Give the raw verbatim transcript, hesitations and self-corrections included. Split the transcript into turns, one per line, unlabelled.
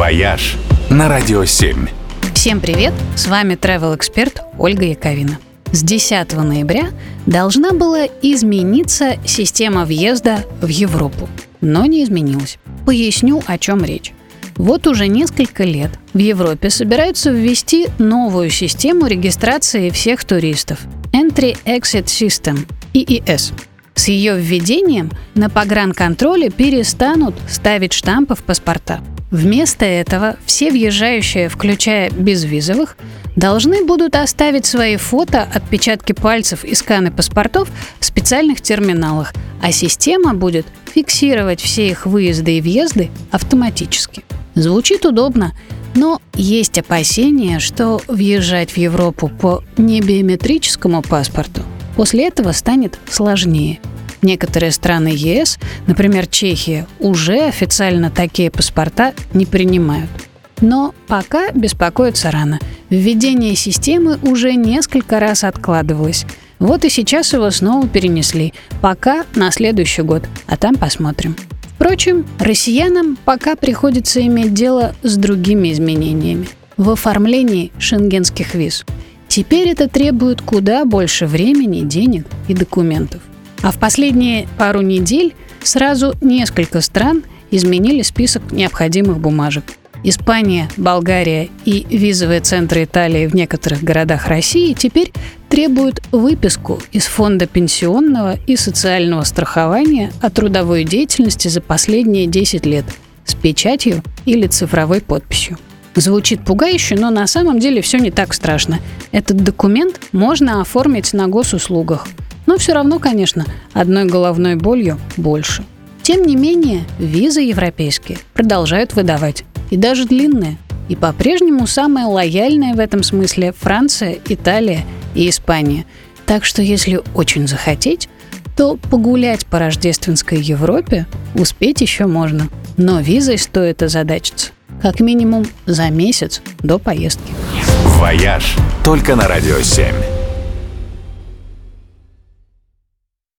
«Вояж» на Радио семь.
Всем привет! С вами travel-эксперт Ольга Яковина. С десятого ноября должна была измениться система въезда в Европу, но не изменилась. Поясню, о чем речь. Вот уже несколько лет в Европе собираются ввести новую систему регистрации всех туристов – Entry-Exit System – и и эс. С ее введением на погранконтроле перестанут ставить штампы в паспорта. Вместо этого все въезжающие, включая безвизовых, должны будут оставить свои фото, отпечатки пальцев и сканы паспортов в специальных терминалах, а система будет фиксировать все их выезды и въезды автоматически. Звучит удобно, но есть опасения, что въезжать в Европу по небиометрическому паспорту после этого станет сложнее. Некоторые страны е эс, например, Чехия, уже официально такие паспорта не принимают. Но пока беспокоиться рано. Введение системы уже несколько раз откладывалось. Вот и сейчас его снова перенесли. Пока на следующий год, а там посмотрим. Впрочем, россиянам пока приходится иметь дело с другими изменениями в оформлении шенгенских виз. Теперь это требует куда больше времени, денег и документов. А в последние пару недель сразу несколько стран изменили список необходимых бумажек. Испания, Болгария и визовые центры Италии в некоторых городах России теперь требуют выписку из Фонда пенсионного и социального страхования о трудовой деятельности за последние десять лет с печатью или цифровой подписью. Звучит пугающе, но на самом деле все не так страшно. Этот документ можно оформить на госуслугах. Но все равно, конечно, одной головной болью больше. Тем не менее, визы европейские продолжают выдавать. И даже длинные. И по-прежнему самые лояльные в этом смысле Франция, Италия и Испания. Так что если очень захотеть, то погулять по рождественской Европе успеть еще можно. Но визой стоит озадачиться. Как минимум за месяц до поездки.
«Вояж» только на Радио семь.